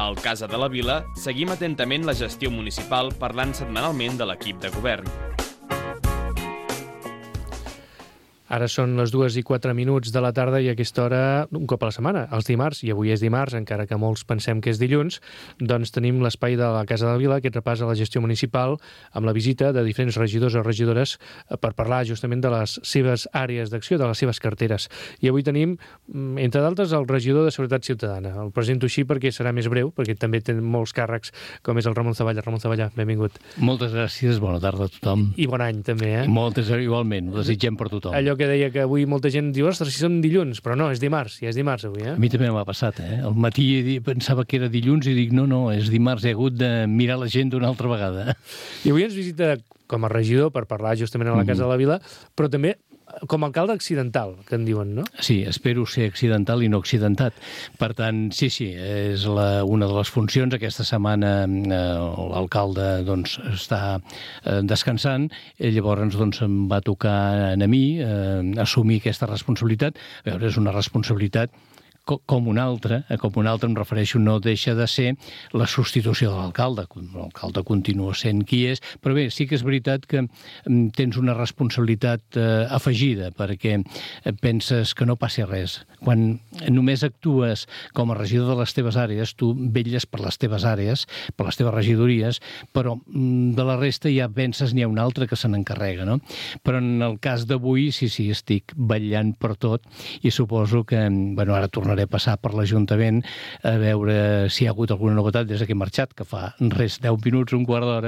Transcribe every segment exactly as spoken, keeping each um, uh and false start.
Al Casa de la Vila seguim atentament la gestió municipal parlant setmanalment de l'equip de govern. Ara són les dues i quatre minuts de la tarda i a aquesta hora, un cop a la setmana, els dimarts, i avui és dimarts, encara que molts pensem que és dilluns, doncs tenim l'espai de la Casa de la Vila, aquest repàs a la gestió municipal, amb la visita de diferents regidors o regidores per parlar justament de les seves àrees d'acció, de les seves carteres. I avui tenim, entre d'altres, el regidor de Seguretat Ciutadana. El presento així perquè serà més breu, perquè també té molts càrrecs, com és el Ramon Zavalla. Ramon Zavalla, benvingut. Moltes gràcies, bona tarda a tothom. I bon any, també, eh? Moltes, igualment, ho desitgem per tothom. Allò que deia que avui molta gent diu, ostres, si són dilluns, però no, és dimarts, ja és dimarts avui, eh? A mi també m'ha passat, eh? Al matí pensava que era dilluns i dic, no, no, és dimarts, he hagut de mirar la gent una altra vegada. I avui ens visita com a regidor per parlar justament a la Casa de la Vila, però també com a alcalde accidental, que en diuen, no? Sí, espero ser accidental i no accidentat. Per tant, sí, sí, és la, una de les funcions. Aquesta setmana eh, l'alcalde doncs, està eh, descansant, i llavors doncs, em va tocar a mi eh, assumir aquesta responsabilitat. A veure, és una responsabilitat com una altra, com una altra em refereixo, no deixa de ser la substitució de l'alcalde. L'alcalde continua sent qui és, però bé, sí que és veritat que tens una responsabilitat eh, afegida, perquè penses que no passi res. Quan només actues com a regidor de les teves àrees, tu vetlles per les teves àrees, per les teves regidories, però de la resta ja penses n'hi ha un altre que se n'encarrega, no? Però en el cas d'avui, sí, sí, estic vetllant per tot i suposo que, bueno, ara tornaré a passar per l'Ajuntament a veure si hi ha hagut alguna novetat des que he marxat, que fa res, deu minuts, un quart d'hora,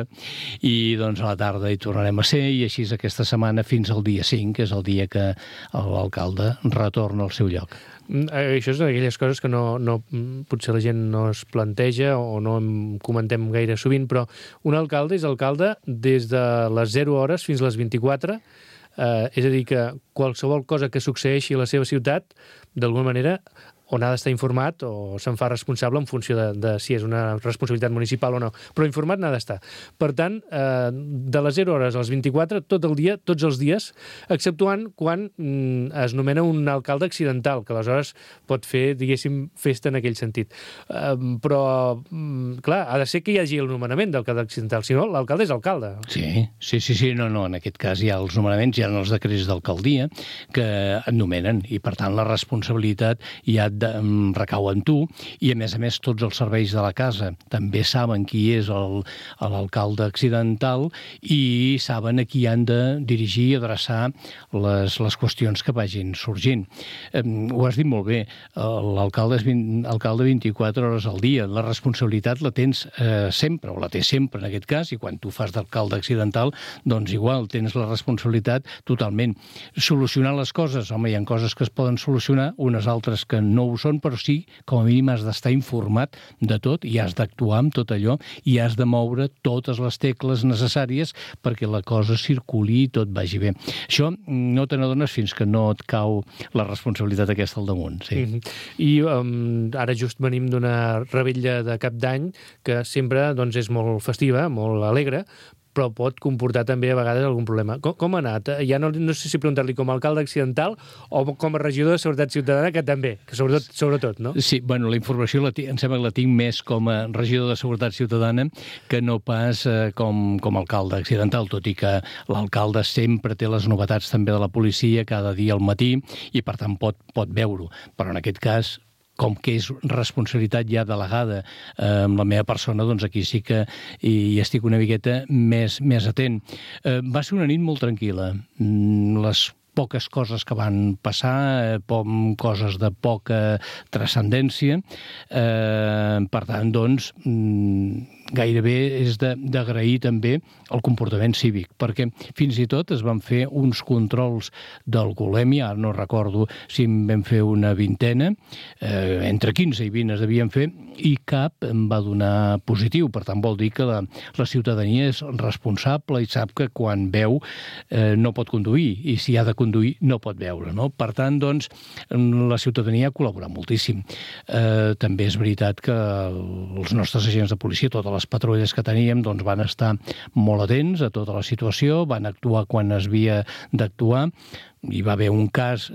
i doncs a la tarda hi tornarem a ser, i així aquesta setmana fins al dia cinc, que és el dia que l'alcalde retorna al seu lloc. Això és d'aquelles coses que no, no, potser la gent no es planteja o no en comentem gaire sovint, però un alcalde és alcalde des de les zero hores fins a les vint-i-quatre, eh, és a dir, que qualsevol cosa que succeeixi a la seva ciutat, d'alguna manera, on ha d'estar informat o se'n fa responsable en funció de, de si és una responsabilitat municipal o no. Però informat n'ha d'estar. Per tant, eh, de les zero hores a les vint-i-quatre, tot el dia, tots els dies, exceptuant quan mm, es nomena un alcalde accidental, que aleshores pot fer, diguéssim, festa en aquell sentit. Eh, però, mm, clar, ha de ser que hi hagi el nomenament d'alcalde accidental, si no, l'alcalde és alcalde. Sí, sí, sí, sí, no, no, en aquest cas hi ha els nomenaments, hi ha els decrets d'alcaldia que et nomenen, i per tant la responsabilitat hi ha de, recau en tu, i a més a més tots els serveis de la casa també saben qui és el, l'alcalde accidental i saben a qui han de dirigir i adreçar les, les qüestions que vagin sorgint. Eh, ho has dit molt bé, l'alcalde és vint, alcalde vint-i-quatre hores al dia, la responsabilitat la tens eh, sempre, o la té sempre en aquest cas, i quan tu fas d'alcalde accidental, doncs igual, tens la responsabilitat totalment. Solucionar les coses, home, hi ha coses que es poden solucionar, unes altres que no ho són, però sí, com a mínim has d'estar informat de tot i has d'actuar amb tot allò i has de moure totes les tecles necessàries perquè la cosa circuli i tot vagi bé. Això no te n'adones fins que no et cau la responsabilitat aquesta al damunt. Sí. Mm-hmm. I um, ara just venim d'una revetlla de Cap d'Any que sempre doncs, és molt festiva, molt alegre, però pot comportar també a vegades algun problema. Com, com ha anat? Ja no, no sé si preguntar-li com a alcalde accidental o com a regidor de Seguretat Ciutadana, que també, que sobretot, sobretot, no? Sí, bueno, la informació la tinc, em sembla que la tinc més com a regidor de Seguretat Ciutadana que no pas eh, com, com a alcalde accidental, tot i que l'alcalde sempre té les novetats també de la policia cada dia al matí i per tant pot, pot veure-ho. Però en aquest cas, com que és responsabilitat ja delegada eh, amb la meva persona, doncs aquí sí que hi, hi estic una miqueta més, més atent. Eh, va ser una nit molt tranquil·la. Mm, les poques coses que van passar, eh, coses de poca transcendència. Eh, per tant, doncs, mm, gairebé és d'agrair també el comportament cívic, perquè fins i tot es van fer uns controls d'alcoholèmia, ara no recordo si en vam fer una vintena, eh, entre quinze i vint es devien fer, i cap em va donar positiu. Per tant, vol dir que la, la ciutadania és responsable i sap que quan veu eh, no pot conduir, i si ha de conduir no pot veure, no? Per tant, doncs, la ciutadania ha col·laborat moltíssim. Eh, també és veritat que els nostres agents de policia, totes les patrulles que teníem, doncs van estar molt atents a tota la situació, van actuar quan es havia d'actuar. hi va haver un cas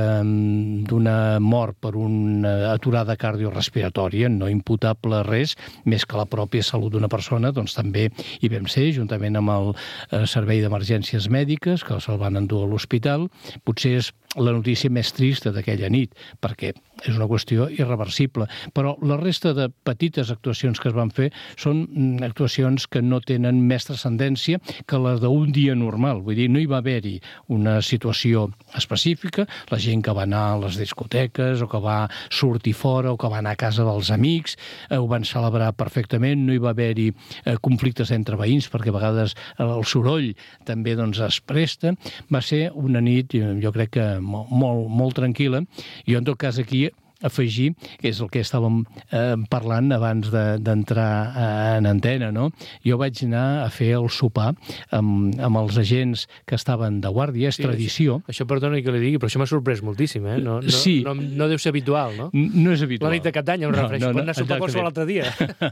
d'una mort per una aturada cardiorrespiratòria, no imputable a res, més que la pròpia salut d'una persona, doncs també hi vam ser, juntament amb el Servei d'Emergències Mèdiques, que se'l van endur a l'hospital. Potser és la notícia més trista d'aquella nit, perquè és una qüestió irreversible. Però la resta de petites actuacions que es van fer són actuacions que no tenen més transcendència que les d'un dia normal. Vull dir, no hi va haver-hi una situació específica, la gent que va anar a les discoteques o que va sortir fora o que va anar a casa dels amics, eh, ho van celebrar perfectament, no hi va haver-hi eh, conflictes entre veïns, perquè a vegades el soroll també doncs, es presta. Va ser una nit, jo crec que molt, molt, molt tranquil·la. Jo, en tot cas, aquí afegir, que és el que estàvem eh, parlant abans d'entrar de, en antena, no? Jo vaig anar a fer el sopar amb, amb els agents que estaven de guàrdia, és sí, tradició. Això, això perdona que li digui, però això m'ha sorprès moltíssim, eh? No, no, sí. no, no deu ser habitual, no? No és habitual. La nit de Cap d'Any, em refereixo, no, no, pot anar a sopar qualsevol altre dia.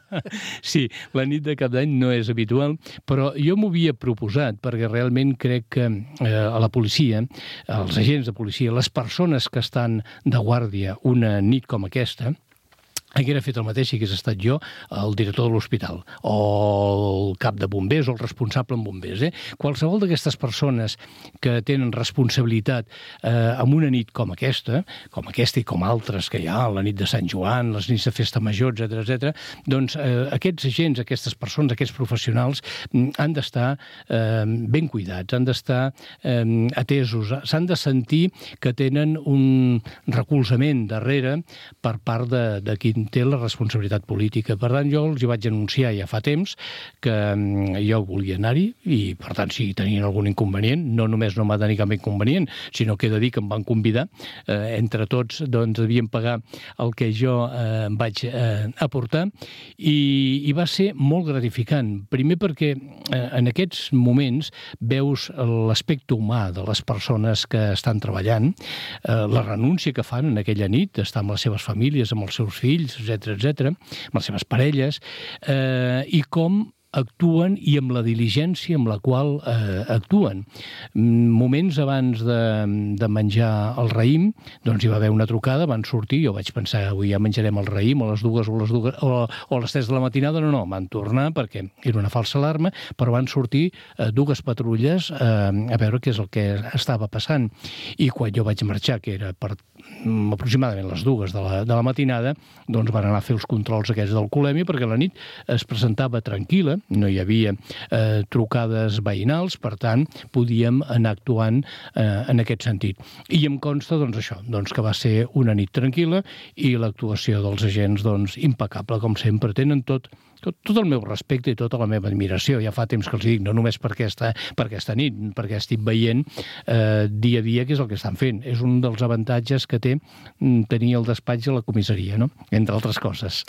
Sí, la nit de Cap d'Any no és habitual, però jo m'ho havia proposat, perquè realment crec que eh, a la policia, als agents de policia, les persones que estan de guàrdia una nit com aquesta, haguera fet el mateix si hagués estat jo el director de l'hospital, o el cap de bombers, o el responsable en bombers. Eh? Qualsevol d'aquestes persones que tenen responsabilitat eh, en una nit com aquesta, com aquesta i com altres que hi ha, la nit de Sant Joan, les nits de festa major, etcètera, etcètera, doncs eh, aquests agents, aquestes persones, aquests professionals han d'estar eh, ben cuidats, han d'estar eh, atesos, s'han de sentir que tenen un recolzament darrere per part de, de qui té la responsabilitat política. Per tant, jo els hi vaig anunciar ja fa temps que jo volia anar-hi i, per tant, si tenien algun inconvenient, no només no va tenir cap inconvenient, sinó que he de dir que em van convidar. Eh, entre tots, doncs, devien pagar el que jo eh, vaig eh, aportar i, i va ser molt gratificant. Primer perquè eh, en aquests moments veus l'aspecte humà de les persones que estan treballant, eh, la renúncia que fan en aquella nit, d'estar amb les seves famílies, amb els seus fills, etcètera, etcètera, amb les seves parelles, eh, i com actuen i amb la diligència amb la qual eh, actuen. Moments abans de, de menjar el raïm, doncs hi va haver una trucada, van sortir, jo vaig pensar avui ja menjarem el raïm, o les dues o les dues o, o les tres de la matinada, no, no, van tornar perquè era una falsa alarma, però van sortir eh, dues patrulles eh, a veure què és el que estava passant. I quan jo vaig marxar, que era per aproximadament les dues de la, de la matinada, doncs van anar a fer els controls aquests d'alcoholèmia, perquè la nit es presentava tranquil·la, no hi havia eh, trucades veïnals, per tant, podíem anar actuant eh, en aquest sentit. I em consta, doncs, això, doncs, que va ser una nit tranquil·la i l'actuació dels agents, doncs, impecable, com sempre. Tenen tot Tot, tot el meu respecte i tota la meva admiració. Ja fa temps que els dic, no només per aquesta, per aquesta nit, perquè estic veient eh, dia a dia què és el que estan fent. És un dels avantatges que té tenir el despatx a la comissaria, no? Entre altres coses.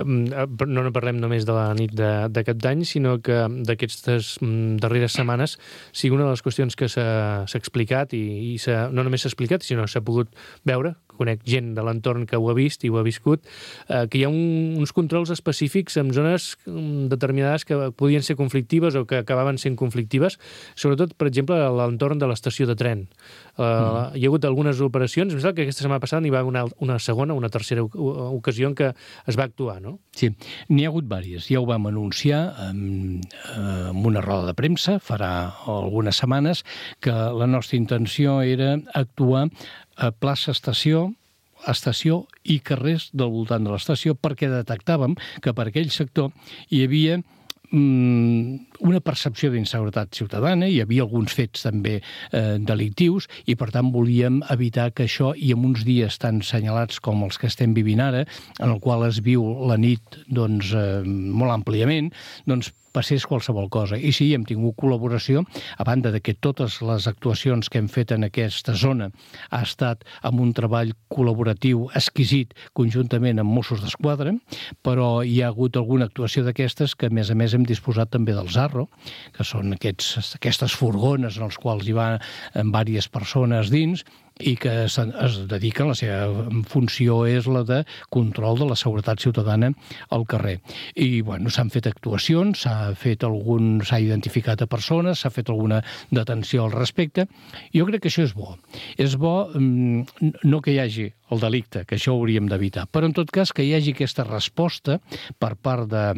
No no parlem només de la nit de, de Cap d'Any, sinó que d'aquestes darreres setmanes sigui una de les qüestions que s'ha explicat i, i no només s'ha explicat, sinó s'ha pogut veure, conec gent de l'entorn que ho ha vist i ho ha viscut, eh, que hi ha un, uns controls específics en zones determinades que podien ser conflictives o que acabaven sent conflictives, sobretot, per exemple, a l'entorn de l'estació de tren. Eh, mm. Hi ha hagut algunes operacions, em sembla que aquesta setmana passada n'hi va haver una, una segona, una tercera ocasió en què es va actuar, no? Sí, n'hi ha hagut diverses. Ja ho vam anunciar en, en una roda de premsa farà algunes setmanes que la nostra intenció era actuar a plaça Estació, estació i carrers del voltant de l'estació, perquè detectàvem que per aquell sector hi havia una percepció d'inseguretat ciutadana, hi havia alguns fets també eh, delictius i per tant volíem evitar que això, i en uns dies tan assenyalats com els que estem vivint ara, en el qual es viu la nit doncs, eh, molt àmpliament, doncs passés qualsevol cosa. I sí, hem tingut col·laboració, a banda de que totes les actuacions que hem fet en aquesta zona ha estat amb un treball col·laboratiu exquisit conjuntament amb Mossos d'Esquadra, però hi ha hagut alguna actuació d'aquestes que, a més a més, hem disposat també del Zarro, que són aquests, aquestes furgones en els quals hi van diverses persones dins, i que es, es dediquen, la seva funció és la de control de la seguretat ciutadana al carrer. I, bueno, s'han fet actuacions, s'ha fet algun, s'ha identificat a persones, s'ha fet alguna detenció al respecte. Jo crec que això és bo. És bo no que hi hagi el delicte, que això ho hauríem d'evitar, però en tot cas que hi hagi aquesta resposta per part de,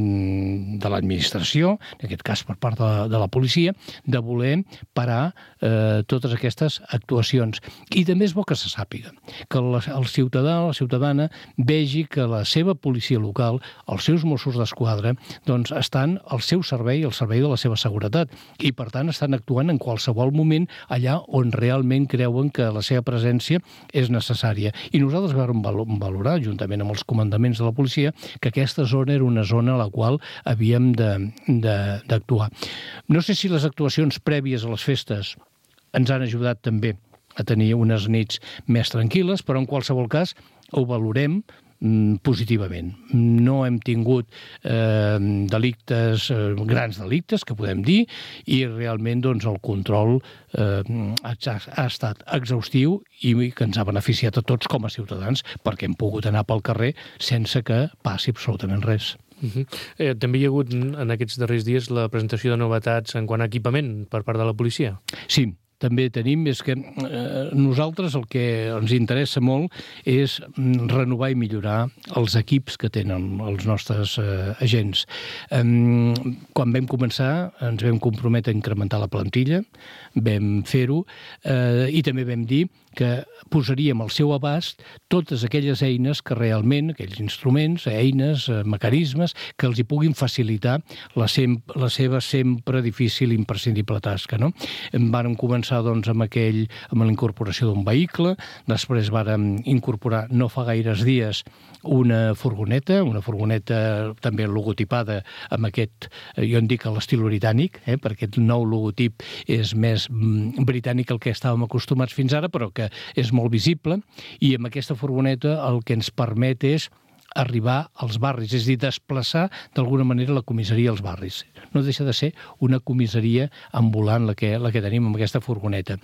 de l'administració, en aquest cas per part de, de la policia, de voler parar eh, totes aquestes actuacions. I també és bo que se sàpiga, que el, el ciutadà o la ciutadana vegi que la seva policia local, els seus Mossos d'Esquadra, doncs estan al seu servei, al servei de la seva seguretat, i per tant estan actuant en qualsevol moment allà on realment creuen que la seva presència és necessària. I nosaltres vam valorar, juntament amb els comandaments de la policia, que aquesta zona era una zona a la qual havíem d'actuar. No sé si les actuacions prèvies a les festes ens han ajudat també a tenir unes nits més tranquil·les, però en qualsevol cas ho valorem positivament. No hem tingut eh, delictes, eh, grans delictes, que podem dir, i realment doncs, el control eh, ha, ha estat exhaustiu i que ens ha beneficiat a tots com a ciutadans, perquè hem pogut anar pel carrer sense que passi absolutament res. Uh-huh. eh, també hi ha hagut en aquests darrers dies la presentació de novetats en quant a equipament per part de la policia? Sí, també tenim és que eh, nosaltres el que ens interessa molt és renovar i millorar els equips que tenen els nostres eh, agents. Eh, quan vam començar ens vam comprometre a incrementar la plantilla, vam fer-ho eh, i també vam dir que posaríem al seu abast totes aquelles eines que realment, aquells instruments, eines, mecanismes, que els hi puguin facilitar la, sem la seva sempre difícil i imprescindible tasca. No? Vàrem començar doncs, amb, aquell, amb la incorporació d'un vehicle, després vàrem incorporar no fa gaires dies una furgoneta, una furgoneta també logotipada amb aquest, jo en dic a l'estil britànic, eh, perquè aquest nou logotip és més mm, britànic el que estàvem acostumats fins ara, però que és molt visible, i amb aquesta furgoneta el que ens permet és arribar als barris, és a dir, desplaçar d'alguna manera la comissaria als barris. No deixa de ser una comissaria ambulant la que, la que tenim amb aquesta furgoneta.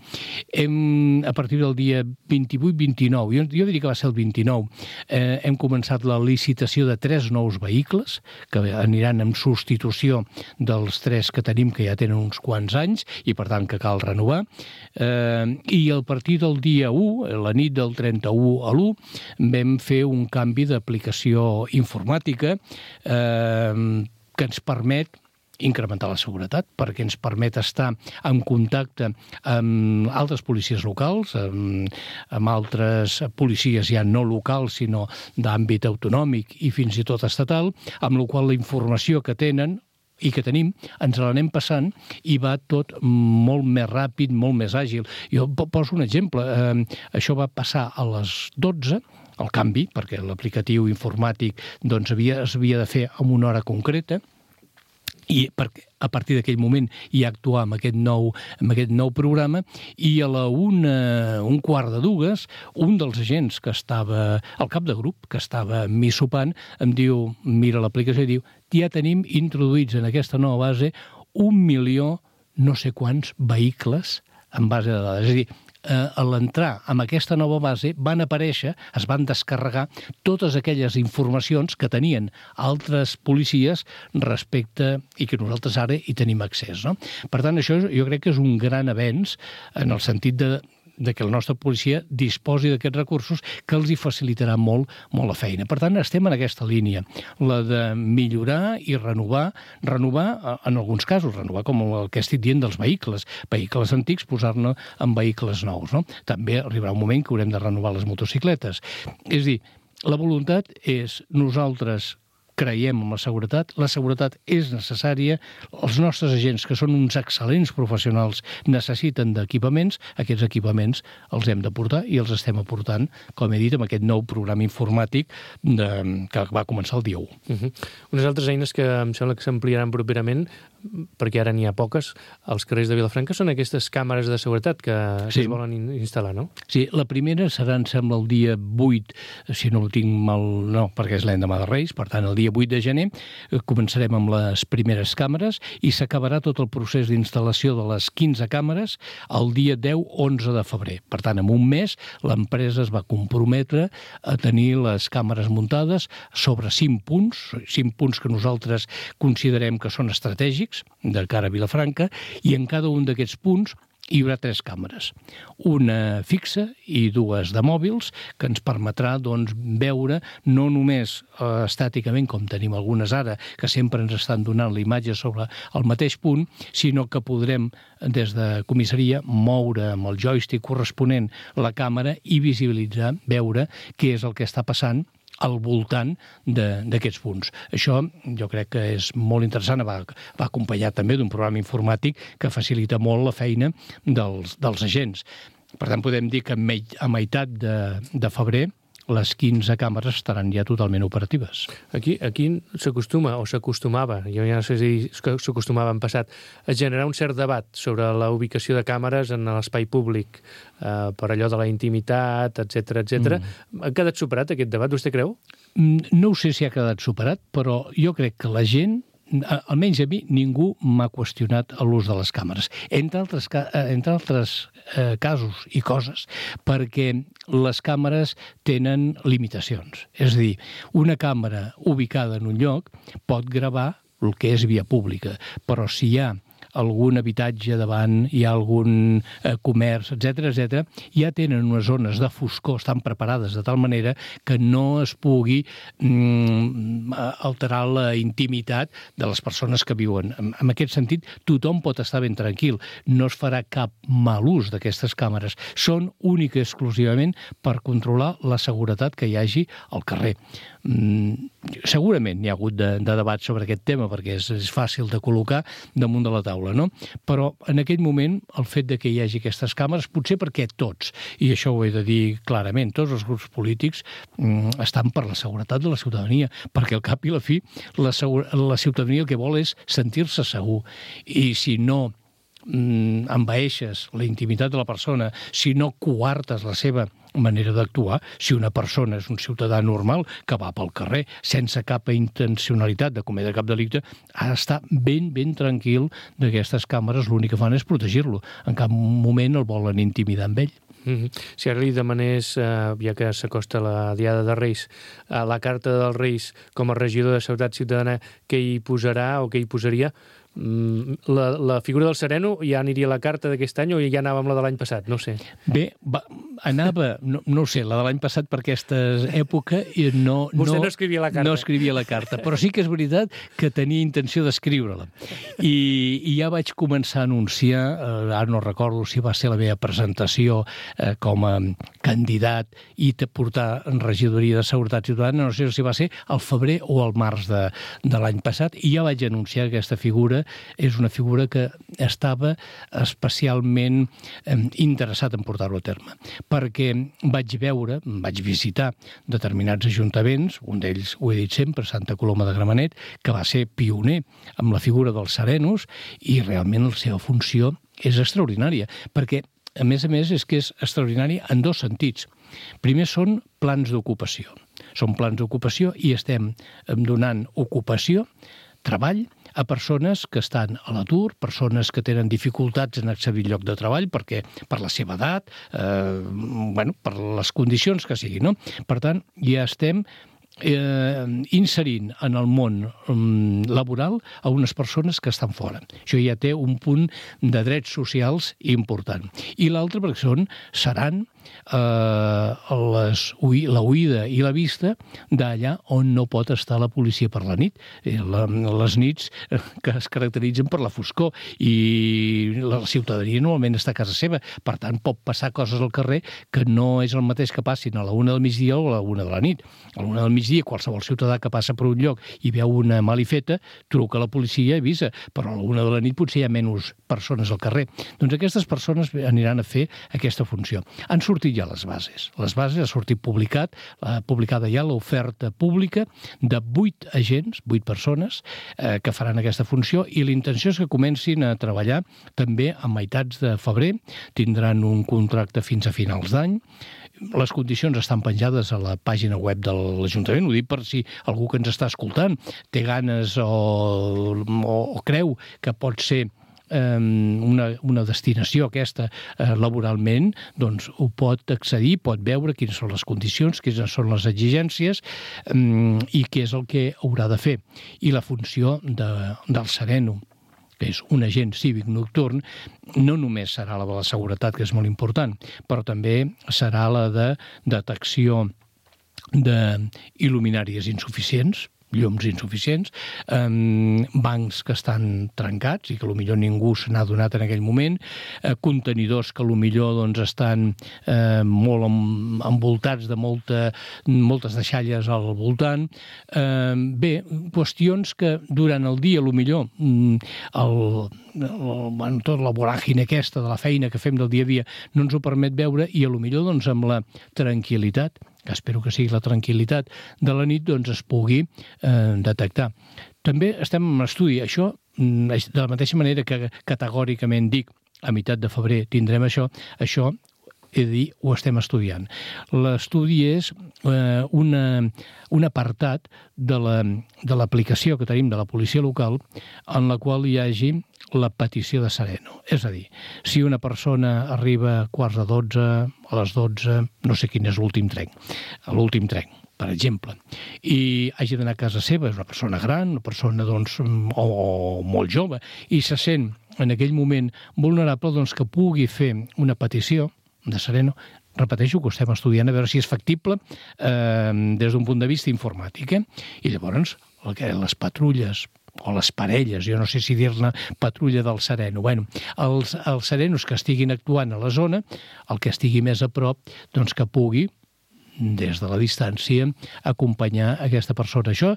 Hem, a partir del dia vint-i-vuit vint-i-nou, jo, jo diria que va ser el vint-i-nou, eh, hem començat la licitació de tres nous vehicles que aniran en substitució dels tres que tenim, que ja tenen uns quants anys i per tant que cal renovar. Eh, I a partir del dia u, la nit del trenta-u a l'u, vam fer un canvi d'aplicació informàtica eh, que ens permet incrementar la seguretat, perquè ens permet estar en contacte amb altres policies locals, amb, amb altres policies ja no locals, sinó d'àmbit autonòmic i fins i tot estatal, amb la qual la informació que tenen i que tenim, ens l'anem passant i va tot molt més ràpid, molt més àgil. Jo poso un exemple. Eh, això va passar a les dotze, el canvi, perquè l'aplicatiu informàtic doncs, havia, es havia de fer en una hora concreta, i perquè a partir d'aquell moment ja actuar amb aquest nou, amb aquest nou programa, i a la una, un quart de dues, un dels agents que estava al cap de grup, que estava mi sopant, em diu, mira l'aplicació i diu, ja tenim introduïts en aquesta nova base un milió no sé quants vehicles en base de dades. És a dir, a l'entrar amb aquesta nova base van aparèixer, es van descarregar totes aquelles informacions que tenien altres policies respecte i que nosaltres ara hi tenim accés. No? Per tant, això jo crec que és un gran avenç en el sentit de de que la nostra policia disposi d'aquests recursos que els hi facilitarà molt, molt la feina. Per tant, estem en aquesta línia, la de millorar i renovar, renovar en alguns casos, renovar com el que estic dient dels vehicles, vehicles antics, posar-ne en vehicles nous. No? També arribarà un moment que haurem de renovar les motocicletes. És a dir, la voluntat és nosaltres creiem en la seguretat, la seguretat és necessària, els nostres agents, que són uns excel·lents professionals, necessiten d'equipaments, aquests equipaments els hem de portar i els estem aportant, com he dit, amb aquest nou programa informàtic de, que va començar el dia u. Uh-huh. Unes altres eines que em sembla que s'ampliaran properament, perquè ara n'hi ha poques, als carrers de Vilafranca, són aquestes càmeres de seguretat que, sí. que es volen in instal·lar, no? Sí, la primera serà, em sembla, el dia vuit, si no ho tinc mal, no, perquè és l'endemà de Reis, per tant, el dia vuit de gener, començarem amb les primeres càmeres i s'acabarà tot el procés d'instal·lació de les quinze càmeres el dia deu onze de febrer. Per tant, en un mes, l'empresa es va comprometre a tenir les càmeres muntades sobre cinc punts, cinc punts que nosaltres considerem que són estratègics de cara a Vilafranca, i en cada un d'aquests punts hi haurà tres càmeres, una fixa i dues de mòbils, que ens permetrà doncs, veure no només eh, estàticament, com tenim algunes ara, que sempre ens estan donant la imatge sobre el mateix punt, sinó que podrem, des de comissaria, moure amb el joystick corresponent la càmera i visibilitzar, veure què és el que està passant al voltant d'aquests punts. Això jo crec que és molt interessant, va, va acompanyat també d'un programa informàtic que facilita molt la feina dels, dels agents. Per tant, podem dir que a meitat de, de febrer les quinze càmeres estaran ja totalment operatives. Aquí, aquí s'acostuma, o s'acostumava, jo ja no sé si s'acostumava en passat, a generar un cert debat sobre la ubicació de càmeres en l'espai públic, eh, per allò de la intimitat, etcètera, etcètera. Mm. Ha quedat superat aquest debat, vostè creu? No ho sé si ha quedat superat, però jo crec que la gent, almenys a mi, ningú m'ha qüestionat l'ús de les càmeres. Entre altres, entre altres eh, casos i coses, perquè les càmeres tenen limitacions. És a dir, una càmera ubicada en un lloc pot gravar el que és via pública, però si hi ha algun habitatge davant, hi ha algun eh, comerç, etcètera, etcètera, ja tenen unes zones de foscor, estan preparades de tal manera que no es pugui mm, alterar la intimitat de les persones que viuen. En, en aquest sentit, tothom pot estar ben tranquil. No es farà cap mal ús d'aquestes càmeres. Són únic i exclusivament per controlar la seguretat que hi hagi al carrer. Mm, segurament hi ha hagut de, de debat sobre aquest tema perquè és, és fàcil de col·locar damunt de la taula, no? Però en aquell moment el fet de que hi hagi aquestes càmeres, potser perquè tots, i això ho he de dir clarament, tots els grups polítics mm, estan per la seguretat de la ciutadania, perquè al cap i la fi la, la ciutadania el que vol és sentir-se segur, i si no envaeixes la intimitat de la persona, si no coartes la seva manera d'actuar, si una persona és un ciutadà normal que va pel carrer sense cap intencionalitat de cometre cap delicte, ha d'estar ben, ben tranquil d'aquestes càmeres, l'únic que fan és protegir-lo. En cap moment el volen intimidar amb ell. Mm-hmm. Si ara li demanés, eh, ja que s'acosta la Diada de Reis, a la Carta dels Reis com a regidor de Seguretat Ciutadana, què hi posarà o què hi posaria? La, la figura del sereno ja aniria a la carta d'aquest any o ja anava amb la de l'any passat? No sé. Bé, va, anava, no, no ho sé, la de l'any passat per aquesta època no, Vostè no, no escrivia la carta. No escrivia la carta, però sí que és veritat que tenia intenció d'escriure-la. I, I ja vaig començar a anunciar, eh, ara no recordo si va ser la meva presentació eh, com a candidat i te portar en regidoria de Seguretat Ciutadana, no sé si va ser al febrer o al març de, de l'any passat, i ja vaig anunciar que aquesta figura és una figura que estava especialment eh, interessat en portar-ho a terme, perquè vaig veure, vaig visitar determinats ajuntaments, un d'ells, ho he dit sempre, Santa Coloma de Gramenet, que va ser pioner amb la figura dels serenos, i realment la seva funció és extraordinària, perquè, a més a més, és que és extraordinària en dos sentits. Primer són plans d'ocupació. Són plans d'ocupació i estem donant ocupació, treball, a persones que estan a l'atur, persones que tenen dificultats en accedir al lloc de treball perquè per la seva edat, eh, bueno, per les condicions que siguin, no? Per tant, ja estem eh, inserint en el món um, laboral a unes persones que estan fora. Això ja té un punt de drets socials important. I l'altre perquè són, seran eh, les, la oïda i la vista d'allà on no pot estar la policia per la nit. La, les nits que es caracteritzen per la foscor i la ciutadania normalment està a casa seva. Per tant, pot passar coses al carrer que no és el mateix que passin a la una del migdia o a la una de la nit. A la una del migdia, qualsevol ciutadà que passa per un lloc i veu una malifeta, truca a la policia i avisa, però a la una de la nit potser hi ha menys persones al carrer. Doncs aquestes persones aniran a fer aquesta funció. Han sortit sortit ja les bases. Les bases ha sortit publicat, ha publicada ja l'oferta pública de vuit agents, vuit persones, eh, que faran aquesta funció, i la intenció és que comencin a treballar també a meitats de febrer, tindran un contracte fins a finals d'any. Les condicions estan penjades a la pàgina web de l'Ajuntament, ho dic per si algú que ens està escoltant té ganes o, o, o creu que pot ser una, una destinació aquesta eh, laboralment, doncs ho pot accedir, pot veure quines són les condicions, quines són les exigències um, i què és el que haurà de fer. I la funció de, del sereno, que és un agent cívic nocturn, no només serà la de la seguretat, que és molt important, però també serà la de detecció d'il·luminàries insuficients, llums insuficients, eh, bancs que estan trencats i que potser ningú se n'ha donat en aquell moment, eh, contenidors que potser doncs, estan eh, molt envoltats de molta, moltes deixalles al voltant. Eh, bé, qüestions que durant el dia potser el, el, bueno, tota la voràgine aquesta de la feina que fem del dia a dia no ens ho permet veure i potser doncs, amb la tranquil·litat, que espero que sigui la tranquil·litat de la nit, doncs es pugui eh, detectar. També estem en estudi, això, de la mateixa manera que categòricament dic a meitat de febrer tindrem això, això he de dir, ho estem estudiant. L'estudi és eh, una, un apartat de l'aplicació la, que tenim de la policia local en la qual hi hagi la petició de sereno. És a dir, si una persona arriba a quarts de dotze, a les dotze, no sé quin és l'últim tren, l'últim tren, per exemple, i hagi d'anar a casa seva, és una persona gran, una persona doncs, o, o molt jove, i se sent en aquell moment vulnerable, doncs que pugui fer una petició de sereno, repeteixo que ho estem estudiant a veure si és factible eh, des d'un punt de vista informàtic. Eh? I llavors les patrulles o les parelles, jo no sé si dir-ne patrulla del sereno, bueno, els, els serenos que estiguin actuant a la zona, el que estigui més a prop, doncs que pugui des de la distància, acompanyar aquesta persona. Això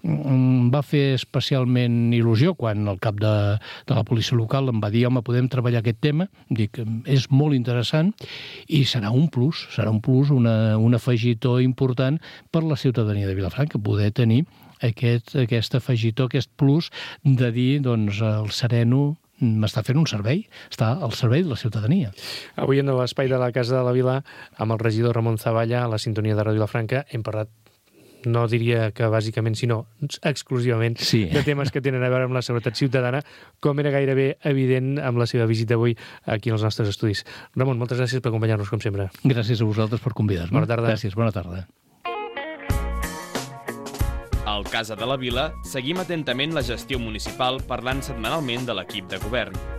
em va fer especialment il·lusió quan el cap de, de la policia local em va dir, home, podem treballar aquest tema. Dic, és molt interessant i serà un plus, serà un plus, una, un afegitó important per la ciutadania de Vilafranca, poder tenir aquest, aquest afegitó, aquest plus de dir, doncs, el sereno m'està fent un servei, està al servei de la ciutadania. Avui en l'espai de la Casa de la Vila, amb el regidor Ramon Zavalla, a la sintonia de Ràdio Vilafranca, hem parlat, no diria que bàsicament, sinó exclusivament, sí, de temes que tenen a veure amb la seguretat ciutadana, com era gairebé evident amb la seva visita avui aquí als nostres estudis. Ramon, moltes gràcies per acompanyar-nos, com sempre. Gràcies a vosaltres per convidar-me. Bona tarda. Gràcies, bona tarda. Al Casa de la Vila seguim atentament la gestió municipal parlant setmanalment de l'equip de govern.